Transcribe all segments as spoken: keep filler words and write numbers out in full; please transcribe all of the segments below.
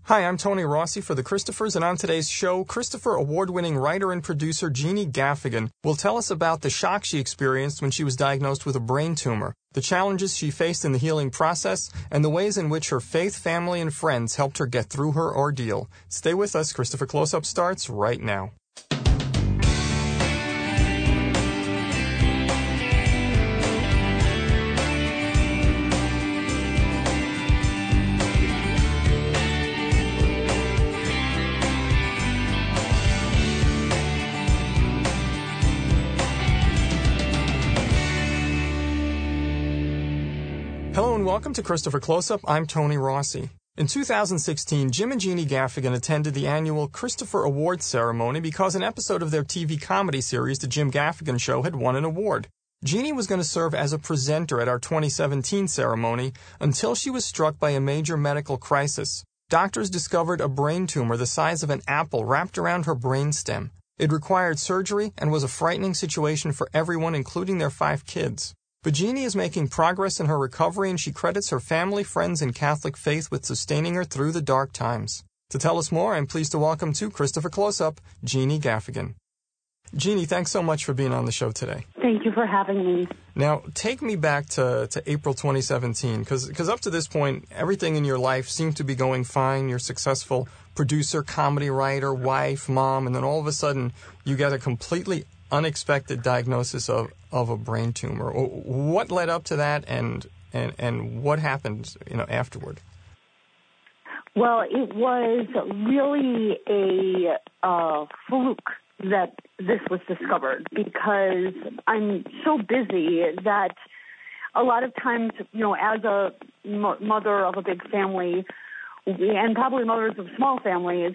Hi, I'm Tony Rossi for The Christophers, and on today's show, Christopher award-winning writer and producer Jeannie Gaffigan will tell us about the shock she experienced when she was diagnosed with a brain tumor, the challenges she faced in the healing process, and the ways in which her faith, family, and friends helped her get through her ordeal. Stay with us. Christopher Close-Up starts right now. Hello and welcome to Christopher Close-Up. I'm Tony Rossi. In two thousand sixteen, Jim and Jeannie Gaffigan attended the annual Christopher Awards ceremony because an episode of their T V comedy series, The Jim Gaffigan Show, had won an award. Jeannie was going to serve as a presenter at our twenty seventeen ceremony until she was struck by a major medical crisis. Doctors discovered a brain tumor the size of an apple wrapped around her brainstem. It required surgery and was a frightening situation for everyone, including their five kids. But Jeannie is making progress in her recovery, and she credits her family, friends, and Catholic faith with sustaining her through the dark times. To tell us more, I'm pleased to welcome to Christopher Close-Up, Jeannie Gaffigan. Jeannie, thanks so much for being on the show today. Thank you for having me. Now, take me back to, to April twenty seventeen, because up to this point, everything in your life seemed to be going fine. You're successful producer, comedy writer, wife, mom, and then all of a sudden, you get a completely unexpected diagnosis of, of a brain tumor. What led up to that, and and and what happened, you know, afterward? Well, it was really a uh, fluke that this was discovered, because I'm so busy that a lot of times, you know, as a m- mother of a big family, and probably mothers of small families,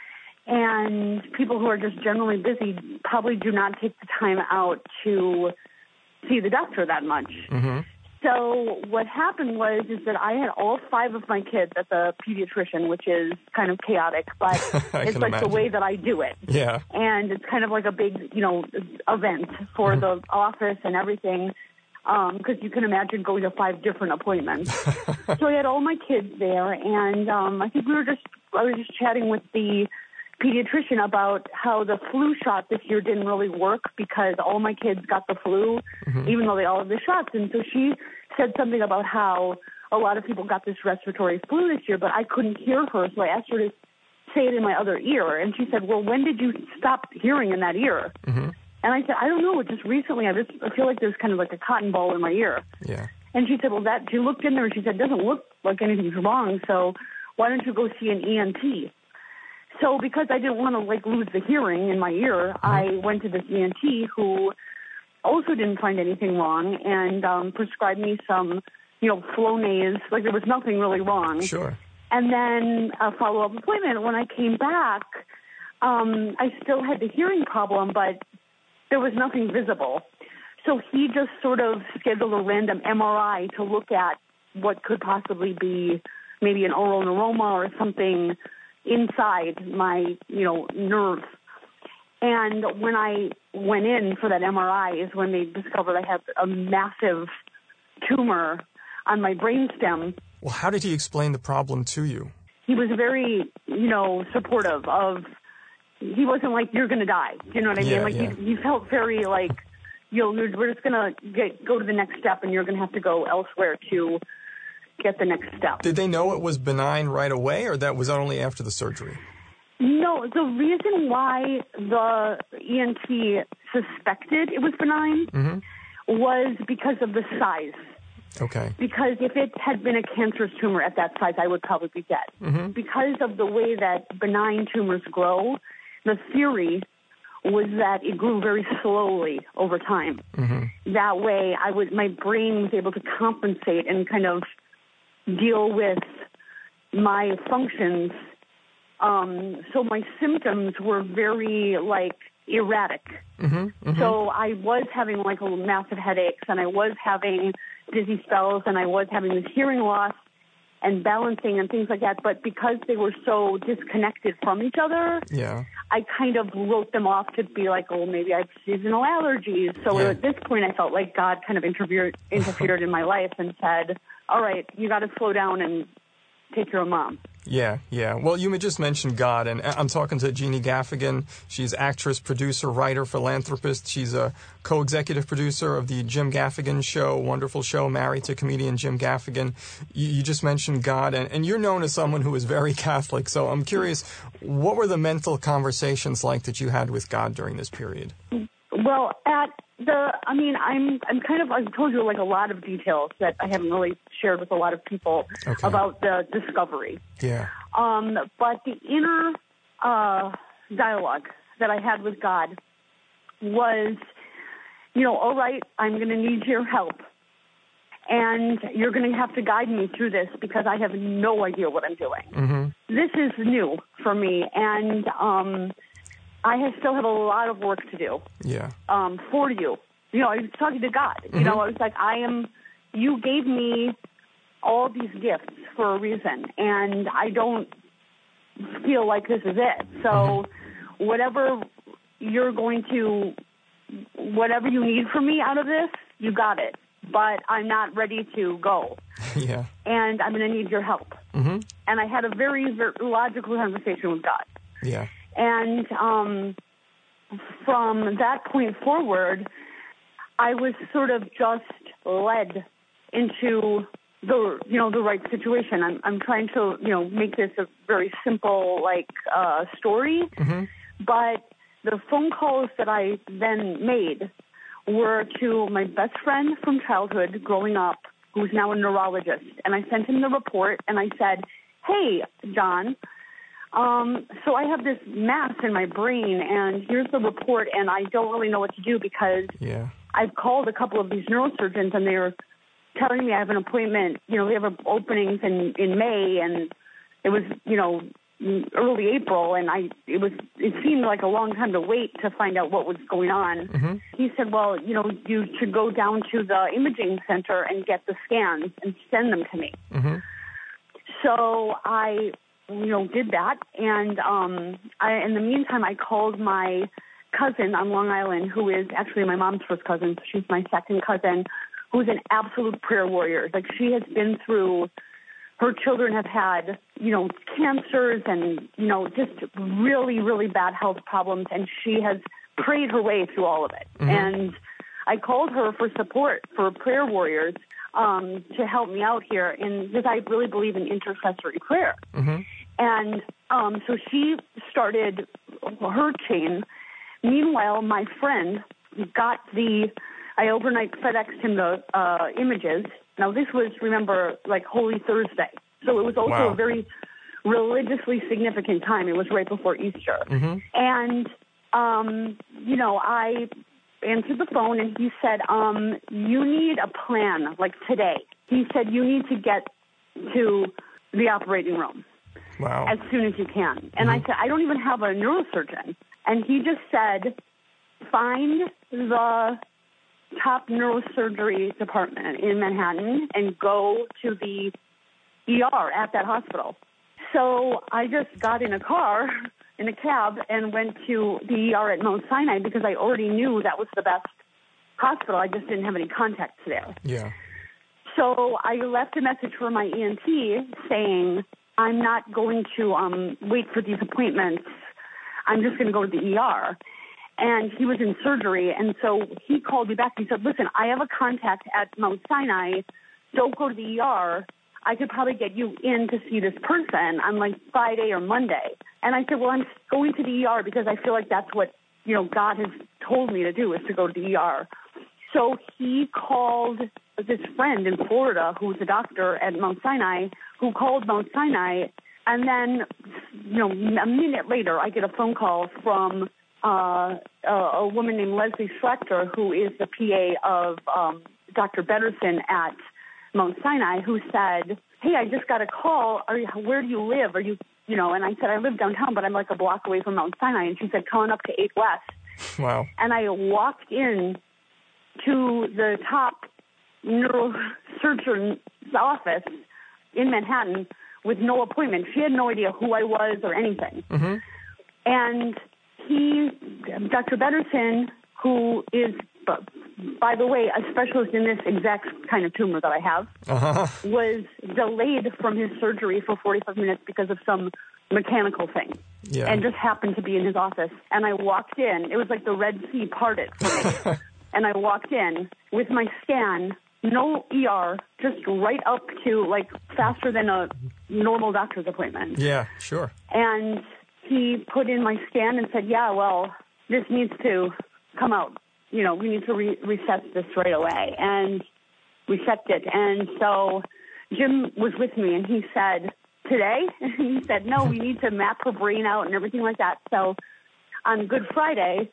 and people who are just generally busy probably do not take the time out to see the doctor that much. Mm-hmm. So what happened was is that I had all five of my kids at the pediatrician, which is kind of chaotic, but it's like imagine. The way that I do it. Yeah. And it's kind of like a big, you know, event for Mm-hmm. the office and everything, because um, you can imagine going to five different appointments. So I had all my kids there, and um, I think we were just, I was just chatting with the pediatrician about how the flu shot this year didn't really work because all my kids got the flu, mm-hmm. even though they all had the shots. And so she said something about how a lot of people got this respiratory flu this year, but I couldn't hear her, so I asked her to say it in my other ear. And she said, well, when did you stop hearing in that ear? Mm-hmm. And I said, I don't know, just recently. I just I feel like there's kind of like a cotton ball in my ear. Yeah. And she said, well, that she looked in there and she said, it doesn't look like anything's wrong, so why don't you go see an E N T? So because I didn't want to, like, lose the hearing in my ear, mm-hmm. I went to this E N T who also didn't find anything wrong and um, prescribed me some, you know, Flonase. Like, there was nothing really wrong. Sure. And then a follow-up appointment. When I came back, um, I still had the hearing problem, but there was nothing visible. So he just sort of scheduled a random M R I to look at what could possibly be maybe an oral neuroma or something inside my, you know, nerve. And when I went in for that M R I is when they discovered I had a massive tumor on my brainstem. Well, how did he explain the problem to you? He was very, you know, supportive of, he wasn't like, you're going to die. You know what I yeah, mean? Like, yeah. he, he felt very like, you know, we're just going to go to the next step and you're going to have to go elsewhere to get the next step. Did they know it was benign right away, or that was only after the surgery? No, the reason why the E N T suspected it was benign mm-hmm. was because of the size. Okay. Because if it had been a cancerous tumor at that size, I would probably be dead. Mm-hmm. Because of the way that benign tumors grow, the theory was that it grew very slowly over time. Mm-hmm. That way, I was my brain was able to compensate and kind of deal with my functions. Um, so my symptoms were very, like, erratic. Mm-hmm, mm-hmm. So I was having, like, a massive headaches, and I was having dizzy spells, and I was having this hearing loss and balancing and things like that. But because they were so disconnected from each other, yeah. I kind of wrote them off to be like, oh, maybe I have seasonal allergies. So yeah. at this point, I felt like God kind of interfered, interfered in my life and said, all right, you got to slow down and take care of Mom. Yeah, yeah. Well, you just mentioned God, and I'm talking to Jeannie Gaffigan. She's actress, producer, writer, philanthropist. She's a co-executive producer of the Jim Gaffigan Show, wonderful show, married to comedian Jim Gaffigan. You, you just mentioned God, and, and you're known as someone who is very Catholic, so I'm curious, what were the mental conversations like that you had with God during this period? Well, at the, I mean, I'm, I'm kind of, I've told you like a lot of details that I haven't really shared with a lot of people okay. about the discovery. Yeah. Um, but the inner uh, dialogue that I had with God was, you know, all right, I'm going to need your help. And you're going to have to guide me through this because I have no idea what I'm doing. Mm-hmm. This is new for me. And, um, I have, still have a lot of work to do. Yeah. Um, for you. You know, I was talking to God. You mm-hmm. know, I was like, I am, you gave me all these gifts for a reason, and I don't feel like this is it. So mm-hmm. whatever you're going to, whatever you need from me out of this, you got it. But I'm not ready to go. Yeah. And I'm going to need your help. Mm-hmm. And I had a very, very logical conversation with God. Yeah. And um, from that point forward, I was sort of just led into the, you know, the right situation. I'm, I'm trying to, you know, make this a very simple, like, uh, story. Mm-hmm. But the phone calls that I then made were to my best friend from childhood growing up, who's now a neurologist. And I sent him the report, and I said, hey, John, Um, so I have this mass in my brain, and here's the report, and I don't really know what to do because yeah. I've called a couple of these neurosurgeons, and they're telling me I have an appointment. You know, they have openings in, in May, and it was, you know, early April, and I it was it seemed like a long time to wait to find out what was going on. Mm-hmm. He said, well, you know, you should go down to the imaging center and get the scans and send them to me. Mm-hmm. So I... you know, did that. And um, I, in the meantime, I called my cousin on Long Island, who is actually my mom's first cousin. So she's my second cousin, who's an absolute prayer warrior. Like, she has been through, her children have had, you know, cancers and, you know, just really, really bad health problems. And she has prayed her way through all of it. Mm-hmm. And I called her for support for prayer warriors um, to help me out here, in, because I really believe in intercessory prayer. Mm-hmm. And um, so she started her chain. Meanwhile, my friend got the, I overnight FedExed him the uh, images. Now, this was, remember, like Holy Thursday. So it was also wow. a very religiously significant time. It was right before Easter. Mm-hmm. And, um, you know, I answered the phone, and he said, um, you need a plan, like today. He said, you need to get to the operating room. Wow. As soon as you can. And mm-hmm. I said, I don't even have a neurosurgeon. And he just said, find the top neurosurgery department in Manhattan and go to the E R at that hospital. So I just got in a car, in a cab, and went to the E R at Mount Sinai because I already knew that was the best hospital. I just didn't have any contacts there. Yeah. So I left a message for my E N T saying, I'm not going to um, wait for these appointments. I'm just going to go to the E R. And he was in surgery, and so he called me back. He said, listen, I have a contact at Mount Sinai. Don't go to the E R. I could probably get you in to see this person on, like, Friday or Monday. And I said, well, I'm going to the E R because I feel like that's what, you know, God has told me to do, is to go to the E R. So he called this friend in Florida who's a doctor at Mount Sinai, who called Mount Sinai, and then, you know, a minute later, I get a phone call from uh, a, a woman named Leslie Schlechter, who is the P A of um, Doctor Betterson at Mount Sinai, who said, hey, I just got a call. Are you, where do you live? Are you, you know, and I said, I live downtown, but I'm like a block away from Mount Sinai. And she said, come on up to eight West. Wow. And I walked in to the top neurosurgeon's office in Manhattan with no appointment. She had no idea who I was or anything. Mm-hmm. And he, Doctor Betterson, who is but by the way, a specialist in this exact kind of tumor that I have uh-huh. was delayed from his surgery for forty-five minutes because of some mechanical thing. Yeah. And just happened to be in his office. And I walked in. It was like the Red Sea parted for me. And I walked in with my scan, no E R, just right up to, like, faster than a normal doctor's appointment. Yeah, sure. And he put in my scan and said, yeah, well, this needs to come out. You know, we need to re- reset this right away. And we checked it. And so Jim was with me, and he said, today? And he said, no, we need to map her brain out and everything like that. So on Good Friday,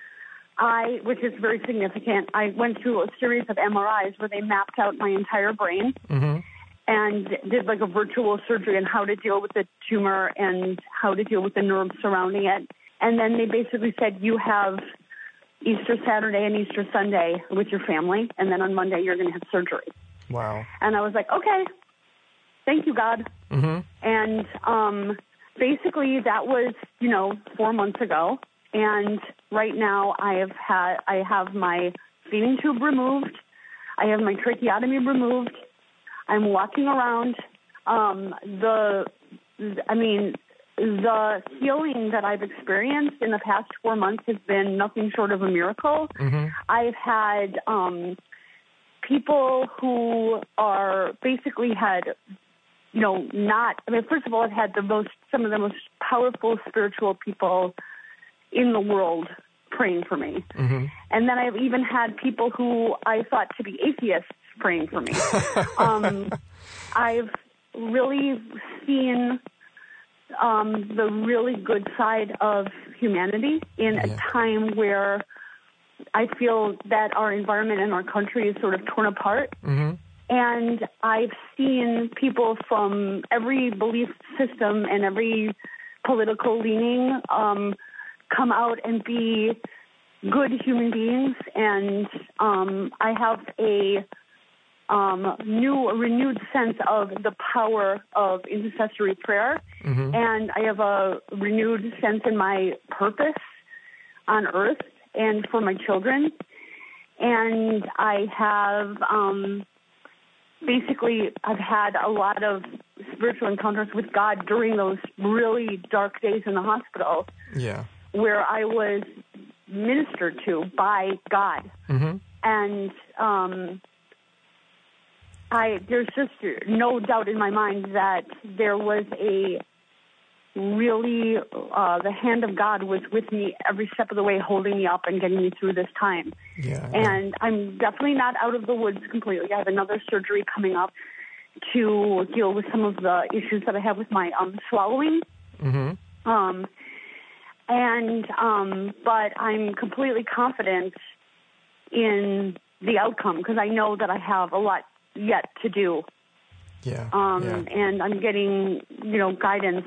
I, which is very significant, I went through a series of M R Is where they mapped out my entire brain mm-hmm. and did like a virtual surgery on how to deal with the tumor and how to deal with the nerves surrounding it. And then they basically said, you have Easter Saturday and Easter Sunday with your family, and then on Monday you're going to have surgery. Wow. And I was like, okay, thank you, God. Mm-hmm. And um, basically that was, you know, four months ago. And right now I have had, I have my feeding tube removed. I have my tracheotomy removed. I'm walking around. Um, the, I mean, the healing that I've experienced in the past four months has been nothing short of a miracle. Mm-hmm. I've had um, people who are basically had, you know, not, I mean, first of all, I've had the most, some of the most powerful spiritual people in the world praying for me. Mm-hmm. And then I've even had people who I thought to be atheists praying for me. um, I've really seen um, the really good side of humanity in yeah. a time where I feel that our environment and our country is sort of torn apart. Mm-hmm. And I've seen people from every belief system and every political leaning um, come out and be good human beings. And um, I have a um, new, a renewed sense of the power of intercessory prayer. Mm-hmm. And I have a renewed sense in my purpose on earth and for my children. And I have... Um, Basically, I've had a lot of spiritual encounters with God during those really dark days in the hospital. Yeah. Where I was ministered to by God. Mm-hmm. And um, I there's just no doubt in my mind that there was a really, uh, the hand of God was with me every step of the way, holding me up and getting me through this time. Yeah, and yeah. I'm definitely not out of the woods completely. I have another surgery coming up to deal with some of the issues that I have with my um, swallowing. Mm-hmm. Um, and, um, but I'm completely confident in the outcome because I know that I have a lot yet to do. Yeah. Um, yeah. And I'm getting, you know, guidance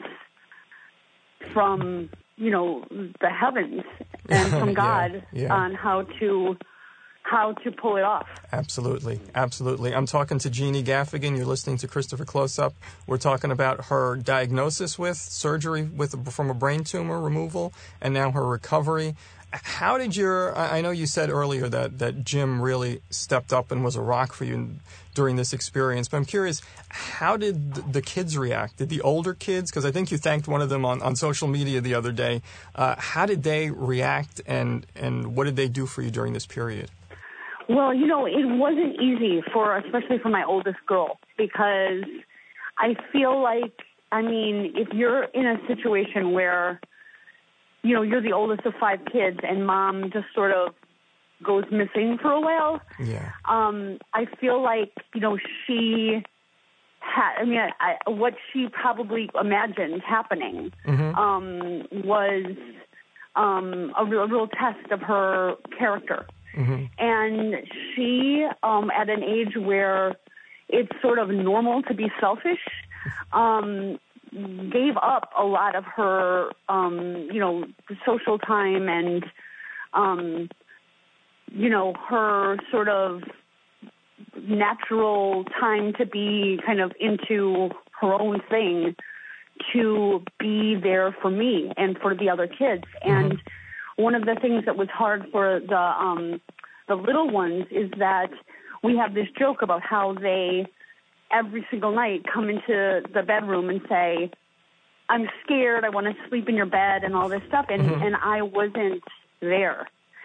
from, you know, the heavens and from God yeah, yeah. on how to how to pull it off. Absolutely. Absolutely. I'm talking to Jeannie Gaffigan. You're listening to Christopher Close-Up. We're talking about her diagnosis with surgery with from a brain tumor removal and now her recovery. How did your, I know you said earlier that, that Jim really stepped up and was a rock for you during this experience, but I'm curious, how did the kids react? Did the older kids, because I think you thanked one of them on, on social media the other day, uh, how did they react and, and what did they do for you during this period? Well, you know, it wasn't easy for, especially for my oldest girl, because I feel like, I mean, if you're in a situation where, you know, you're the oldest of five kids and mom just sort of goes missing for a while. Yeah. Um, I feel like, you know, she had, I mean, I, I, what she probably imagined happening mm-hmm. um, was um, a, real, a real test of her character. Mm-hmm. And she, um, at an age where it's sort of normal to be selfish, um, gave up a lot of her, um, you know, social time and, um, you know, her sort of natural time to be kind of into her own thing to be there for me and for the other kids. Mm-hmm. And one of the things that was hard for the um, the little ones is that we have this joke about how they every single night come into the bedroom and say, I'm scared, I want to sleep in your bed and all this stuff. And, mm-hmm. and I wasn't there.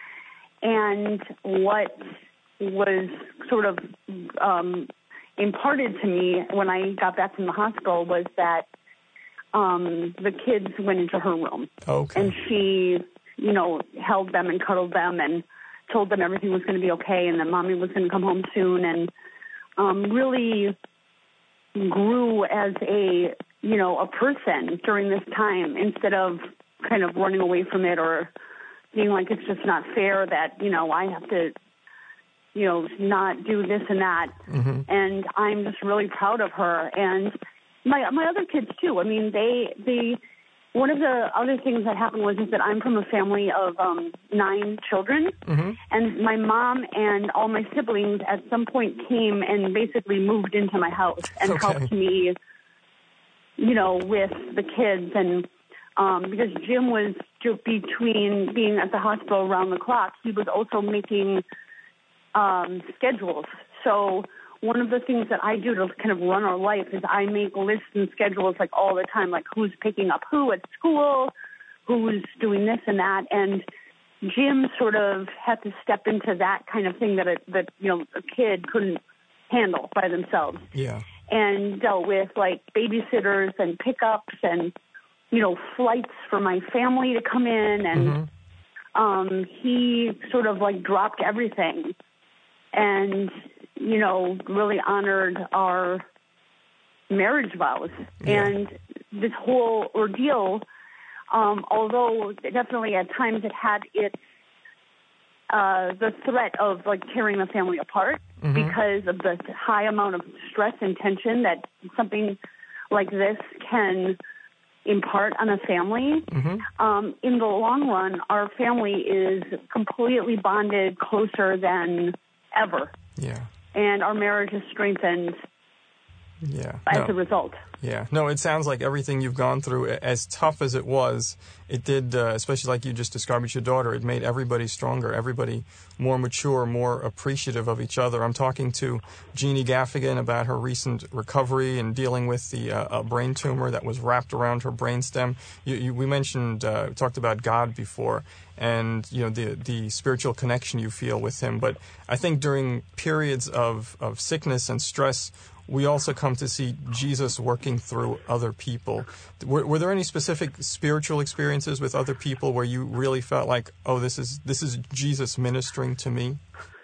And what was sort of um, imparted to me when I got back from the hospital was that um, the kids went into her room. Okay. And she, you know, held them and cuddled them and told them everything was going to be okay and that Mommy was going to come home soon, and um, really grew as a, you know, a person during this time instead of kind of running away from it or being like it's just not fair that, you know, I have to, you know, not do this and that. Mm-hmm. And I'm just really proud of her. And my my other kids, too. I mean, they, they one of the other things that happened was is that I'm from a family of um, nine children. Mm-hmm. And my mom and all my siblings at some point came and basically moved into my house and okay. helped me, you know, with the kids. And um, because Jim was between being at the hospital around the clock, he was also making um, schedules. So one of the things that I do to kind of run our life is I make lists and schedules like all the time, like who's picking up who at school, who's doing this and that. And Jim sort of had to step into that kind of thing that, a, that you know, a kid couldn't handle by themselves. Yeah. And dealt with like babysitters and pickups and, you know, flights for my family to come in. And mm-hmm. um, he sort of like dropped everything and, you know, really honored our marriage vows. Yeah. And this whole ordeal, um, although definitely at times it had its, uh, the threat of like tearing the family apart mm-hmm. because of the high amount of stress and tension that something like this can impart on a family. Mm-hmm. Um, in the long run, our family is completely bonded closer than ever. Yeah. And our marriage is strengthened yeah. as no. a result. Yeah. No, it sounds like everything you've gone through, as tough as it was, it did, uh, especially like you just described with your daughter, it made everybody stronger, everybody more mature, more appreciative of each other. I'm talking to Jeannie Gaffigan about her recent recovery and dealing with the uh, a brain tumor that was wrapped around her brainstem. You, you, we mentioned, uh, talked about God before, and you know the the spiritual connection you feel with Him. But I think during periods of, of sickness and stress, we also come to see Jesus working through other people. Were, were there any specific spiritual experiences with other people where you really felt like, oh, this is this is Jesus ministering to me?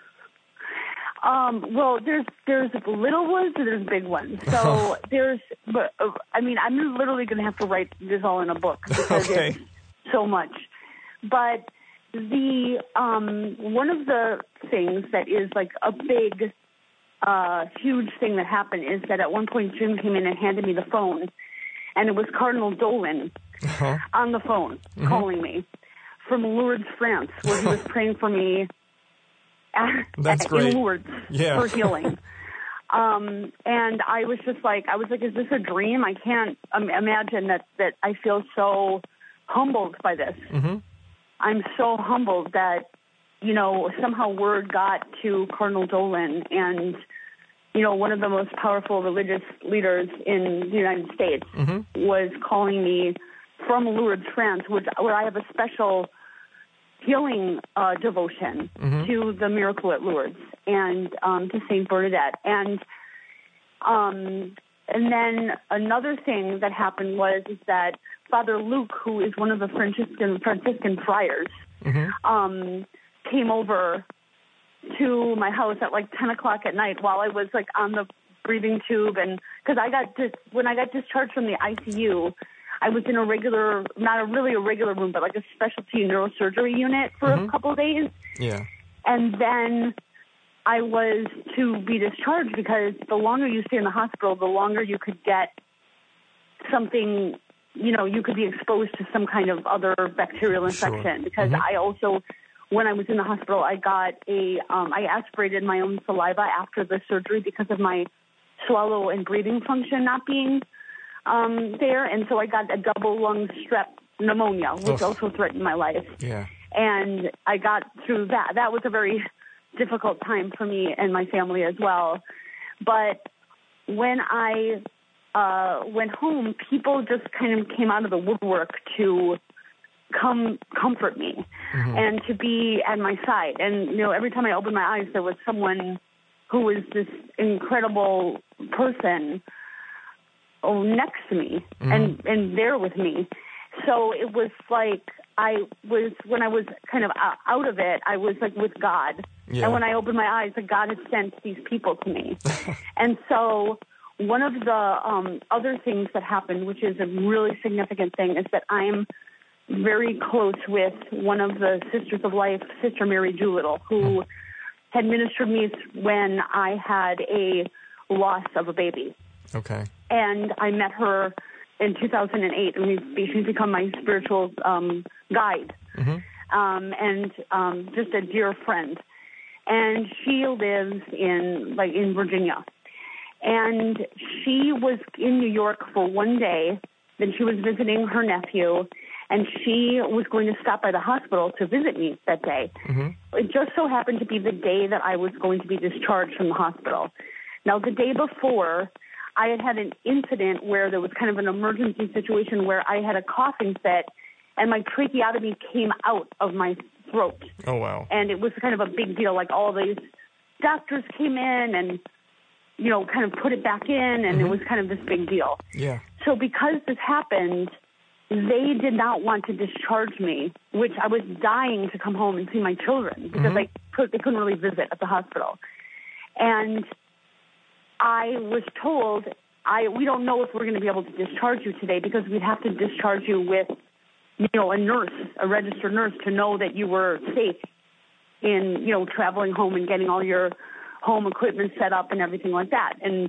Um, well, there's there's little ones and there's big ones. So there's, but uh, I mean, I'm literally going to have to write this all in a book because okay. it's so much. But the um, one of the things that is like a big, uh, huge thing that happened is that at one point Jim came in and handed me the phone, and it was Cardinal Dolan uh-huh. on the phone mm-hmm. calling me from Lourdes, France, where he was praying for me at, That's at, great. in Lourdes yeah. for healing. um, and I was just like, I was like, is this a dream? I can't um, imagine that, that I feel so humbled by this. Mm-hmm. I'm so humbled that, you know, somehow word got to Cardinal Dolan, and, you know, one of the most powerful religious leaders in the United States mm-hmm. was calling me from Lourdes, France, which, where I have a special healing uh, devotion mm-hmm. to the miracle at Lourdes and um, to Saint Bernadette. And um, and then another thing that happened was is that Father Luke, who is one of the Franciscan Franciscan friars, mm-hmm. um, came over to my house at like ten o'clock at night while I was like on the breathing tube, and because I got dis- when I got discharged from the I C U, I was in a regular, not a really a regular room, but like a specialty neurosurgery unit for mm-hmm. a couple of days. Yeah, and then I was to be discharged because the longer you stay in the hospital, the longer you could get something, you know, you could be exposed to some kind of other bacterial infection. Sure. Because mm-hmm. I also, when I was in the hospital, I got a, um, I aspirated my own saliva after the surgery because of my swallow and breathing function not being um, there. And so I got a double lung strep pneumonia, which Oof. also threatened my life. Yeah. And I got through that. That was a very difficult time for me and my family as well. But when I uh, went home, people just kind of came out of the woodwork to come comfort me mm-hmm. and to be at my side. And, you know, every time I opened my eyes, there was someone who was this incredible person oh, next to me mm-hmm. and, and there with me. So it was like I was, when I was kind of out of it, I was like with God. Yeah. And when I opened my eyes, like God had sent these people to me. And so one of the um, other things that happened, which is a really significant thing, is that I'm very close with one of the Sisters of Life, Sister Mary Doolittle, who had ministered me when I had a loss of a baby. Okay. And I met her in two thousand eight, and we've, she's become my spiritual um, guide mm-hmm. um, and um, just a dear friend. And she lives in like in Virginia. And she was in New York for one day. Then she was visiting her nephew, and she was going to stop by the hospital to visit me that day. Mm-hmm. It just so happened to be the day that I was going to be discharged from the hospital. Now, the day before, I had had an incident where there was kind of an emergency situation where I had a coughing fit, and my tracheotomy came out of my throat. Oh, wow. And it was kind of a big deal. Like, all these doctors came in and, you know, kind of put it back in, and mm-hmm. it was kind of this big deal. Yeah. So because this happened, they did not want to discharge me, which I was dying to come home and see my children because mm-hmm. I could, they couldn't really visit at the hospital. And I was told, I we don't know if we're going to be able to discharge you today because we'd have to discharge you with, you know, a nurse, a registered nurse, to know that you were safe in, you know, traveling home and getting all your home equipment set up and everything like that. And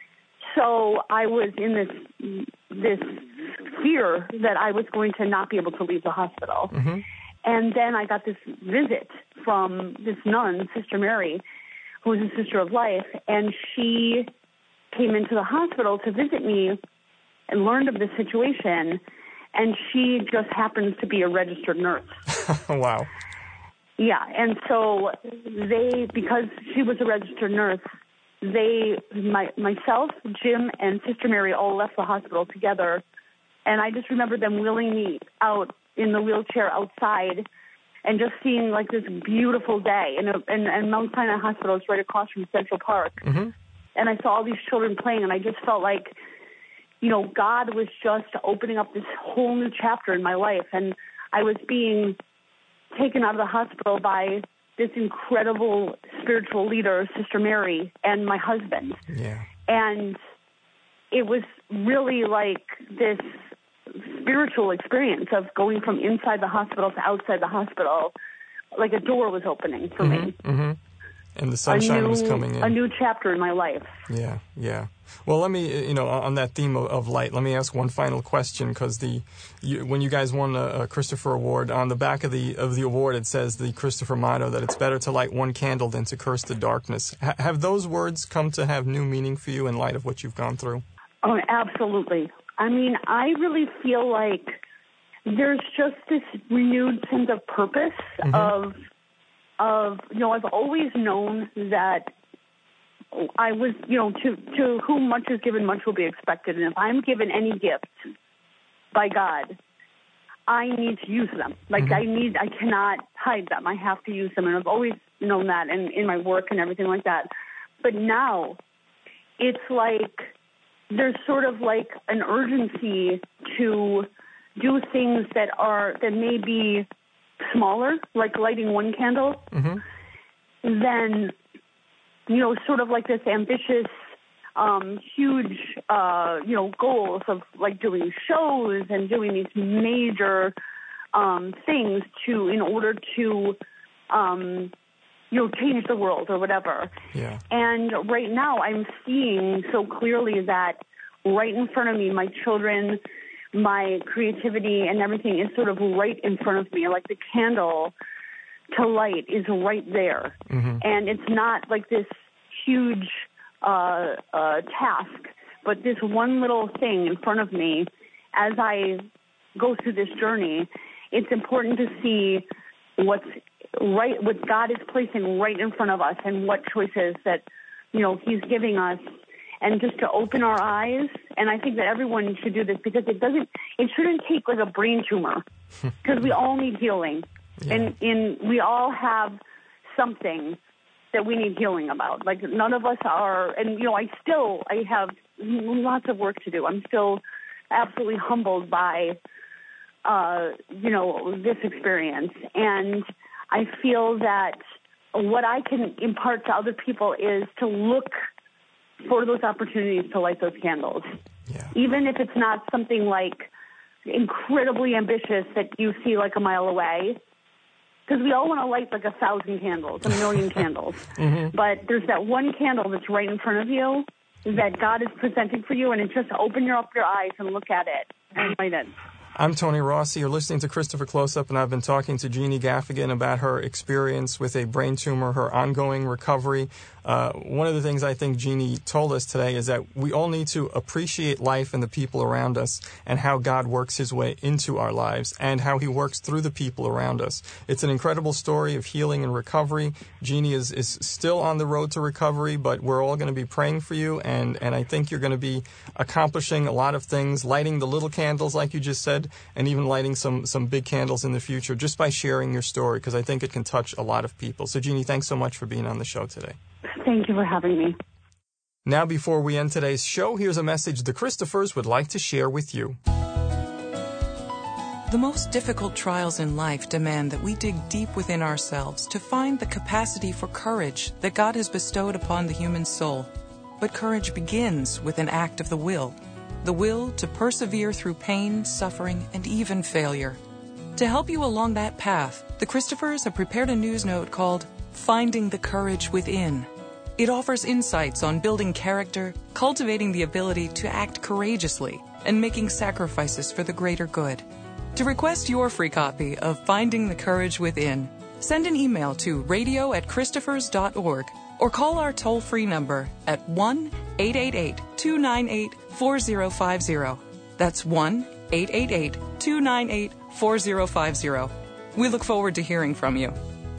so I was in this this fear that I was going to not be able to leave the hospital. Mm-hmm. And then I got this visit from this nun, Sister Mary, who is a Sister of Life, and she came into the hospital to visit me and learned of the situation, and she just happens to be a registered nurse. Wow. Yeah, and so they, because she was a registered nurse, they, my, myself, Jim, and Sister Mary all left the hospital together, and I just remember them wheeling me out in the wheelchair outside and just seeing, like, this beautiful day. And, and, and Mount Sinai Hospital is right across from Central Park. Mm-hmm. And I saw all these children playing, and I just felt like, you know, God was just opening up this whole new chapter in my life. And I was being taken out of the hospital by this incredible spiritual leader, Sister Mary, and my husband. Yeah. And it was really like this spiritual experience of going from inside the hospital to outside the hospital. Like a door was opening for mm-hmm, me. Mm-hmm. And the sunshine new, was coming in. A new chapter in my life. Yeah, yeah. Well, let me, you know, on that theme of, of light, let me ask one final question, because the you, when you guys won a, a Christopher Award, on the back of the of the award it says the Christopher motto that it's better to light one candle than to curse the darkness. H- have those words come to have new meaning for you in light of what you've gone through? Oh, absolutely. I mean, I really feel like there's just this renewed sense of purpose mm-hmm. of. Of, you know, I've always known that I was, you know, to, to whom much is given, much will be expected. And if I'm given any gift by God, I need to use them. Like, mm-hmm. I need, I cannot hide them. I have to use them. And I've always known that in, in my work and everything like that. But now it's like there's sort of like an urgency to do things that are, that may be smaller, like lighting one candle, mm-hmm. then, you know, sort of like this ambitious, um, huge, uh, you know, goals of like doing shows and doing these major um, things to, in order to, um, you know, change the world or whatever. Yeah. And right now I'm seeing so clearly that right in front of me, my children, my creativity and everything is sort of right in front of me. Like the candle to light is right there. Mm-hmm. And it's not like this huge uh, uh, task, but this one little thing in front of me. As I go through this journey, it's important to see what's right, what God is placing right in front of us and what choices that, you know, he's giving us, and just to open our eyes. And I think that everyone should do this because it doesn't, it shouldn't take like a brain tumor because we all need healing. Yeah. And, and we all have something that we need healing about. Like none of us are, and, you know, I still, I have lots of work to do. I'm still absolutely humbled by, uh, you know, this experience. And I feel that what I can impart to other people is to look for those opportunities to light those candles. Yeah. Even if it's not something like incredibly ambitious that you see like a mile away, because we all want to light like a thousand candles, a million candles. Mm-hmm. But there's that one candle that's right in front of you that God is presenting for you, and it's just open your up your eyes and look at it and light it. I'm Tony Rossi. You're listening to Christopher Close-Up, and I've been talking to Jeannie Gaffigan about her experience with a brain tumor, her ongoing recovery. Uh, one of the things I think Jeannie told us today is that we all need to appreciate life and the people around us and how God works his way into our lives and how he works through the people around us. It's an incredible story of healing and recovery. Jeannie is, is still on the road to recovery, but we're all going to be praying for you, and, and I think you're going to be accomplishing a lot of things, lighting the little candles like you just said, and even lighting some, some big candles in the future just by sharing your story, because I think it can touch a lot of people. So, Jeannie, thanks so much for being on the show today. Thank you for having me. Now, before we end today's show, here's a message the Christophers would like to share with you. The most difficult trials in life demand that we dig deep within ourselves to find the capacity for courage that God has bestowed upon the human soul. But courage begins with an act of the will. The will to persevere through pain, suffering, and even failure. To help you along that path, the Christophers have prepared a news note called Finding the Courage Within. It offers insights on building character, cultivating the ability to act courageously, and making sacrifices for the greater good. To request your free copy of Finding the Courage Within, send an email to radio at christophers dot org or call our toll-free number at one eight eight eight, two nine eight, four zero five zero. That's one eight eight eight, two nine eight, four zero five zero. We look forward to hearing from you.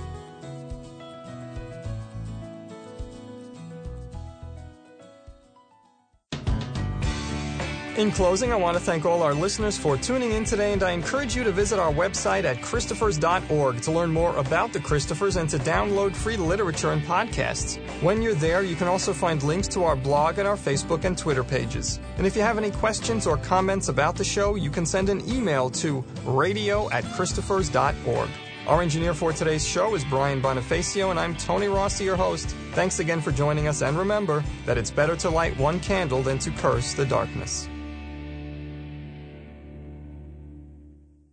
In closing, I want to thank all our listeners for tuning in today, and I encourage you to visit our website at christophers dot org to learn more about the Christophers and to download free literature and podcasts. When you're there, you can also find links to our blog and our Facebook and Twitter pages. And if you have any questions or comments about the show, you can send an email to radio at christophers dot org. Our engineer for today's show is Brian Bonifacio, and I'm Tony Rossi, your host. Thanks again for joining us, and remember that it's better to light one candle than to curse the darkness.